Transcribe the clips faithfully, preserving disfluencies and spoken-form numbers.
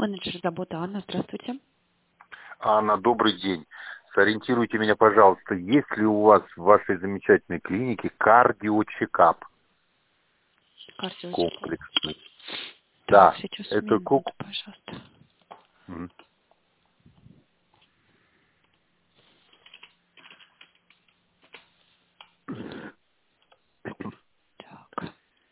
Менеджер заботы Анна, здравствуйте. Анна, добрый день. Сориентируйте меня, пожалуйста, есть ли у вас в вашей замечательной клинике кардиочекап Кардиочекап. комплексный? Так, Да, сейчас это минуту, ку- пожалуйста. Мгм. Так.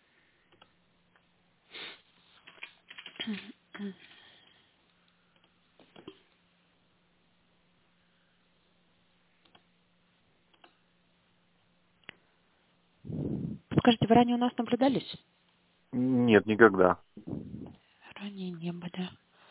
Скажите, вы ранее у нас наблюдались? Нет, никогда. Ранее не были.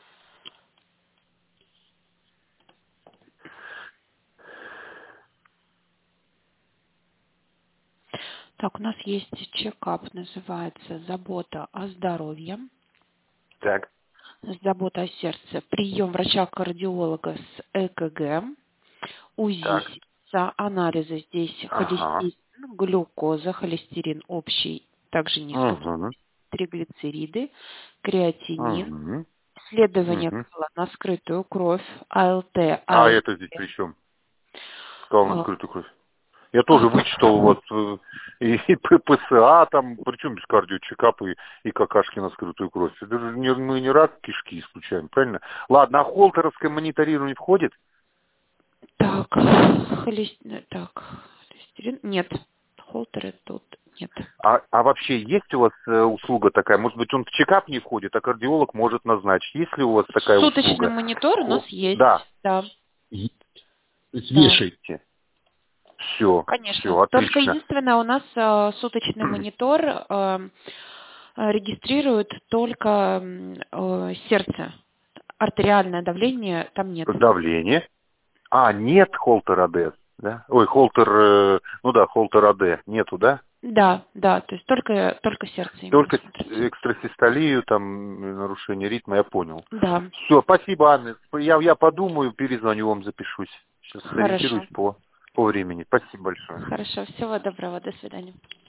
Так, у нас есть чекап, называется «Забота о здоровье», Так, «Забота о сердце», прием врача-кардиолога с ЭКГ, УЗИ, так. сердца, анализы здесь Ага. холестерин, глюкоза, холестерин общий, также низкий, Угу. триглицериды, креатинин, Угу. исследование Угу. было на скрытую кровь, АЛТ, А АСТ. это здесь при чем? Сказал на А, скрытую кровь. Я тоже а, вычитал вот э, и, и П- ПСА там, причем без кардиочекапа и, и какашки на скрытую кровь. Это же не, мы не рак кишки исключаем, правильно? Ладно, а холтеровское мониторирование входит? Так, холес- так, холестерин, нет, холтеры тут нет. А, а вообще есть у вас э, услуга такая? Может быть, он в чекап не входит, а кардиолог может назначить. Есть ли у вас такая Суточный услуга? монитор у нас Хо- есть, Да. да, Есть. То есть да. вешаете. Все, Конечно. все, Только отлично. единственное, у нас э, суточный монитор э, э, регистрирует только м, э, сердце. Артериальное давление там нет. Давление. А, нет холтер АД, да? Ой, холтер, э, ну да, холтер АД нету, да? Да, да, то есть только, только сердце именно Только смотрится. экстрасистолию, там, э, нарушение ритма, я понял. Да, Все, спасибо, Анна. Я, я подумаю, перезвоню вам, запишусь. Сейчас хорошо. сориентируюсь по, по времени. Спасибо большое. Хорошо, всего доброго, до свидания.